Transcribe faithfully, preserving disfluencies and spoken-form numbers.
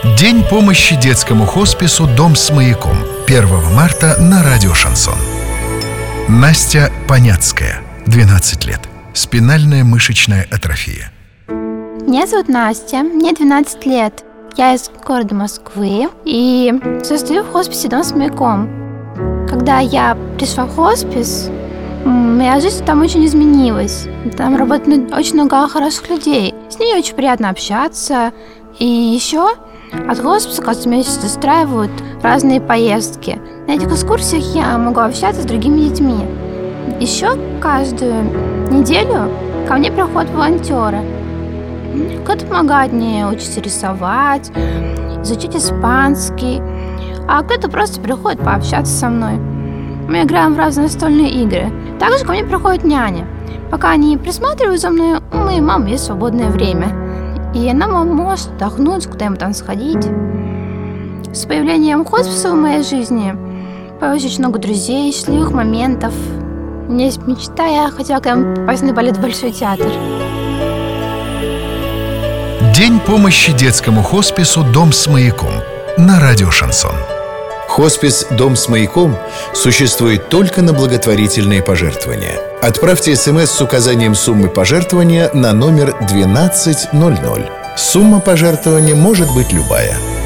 День помощи детскому хоспису «Дом с маяком» первого марта на радио «Шансон». Настя Поняцкая, двенадцать лет. Спинальная мышечная атрофия. Меня зовут Настя, мне двенадцать лет. Я из города Москвы и состою в хосписе «Дом с маяком». Когда я пришла в хоспис, моя жизнь там очень изменилась. Там работает очень много хороших людей. С ними очень приятно общаться. И еще от хосписа каждый месяц устраивают разные поездки. На этих экскурсиях я могу общаться с другими детьми. Еще каждую неделю ко мне приходят волонтеры. Кто-то помогает мне учиться рисовать, изучить испанский, а кто-то просто приходит пообщаться со мной. Мы играем в разные настольные игры. Также ко мне приходят няни. Пока они присматривают за мной, у моей мамы есть свободное время. И она может отдохнуть, куда-нибудь там сходить. С появлением хосписа в моей жизни появилось очень много друзей, счастливых моментов. У меня есть мечта, я хотела когда-нибудь попасть на балет в Большой театр. День помощи детскому хоспису «Дом с маяком» на радио «Шансон». Хоспис «Дом с маяком» существует только на благотворительные пожертвования. Отправьте смс с указанием суммы пожертвования на номер двенадцать ноль ноль. Сумма пожертвования может быть любая.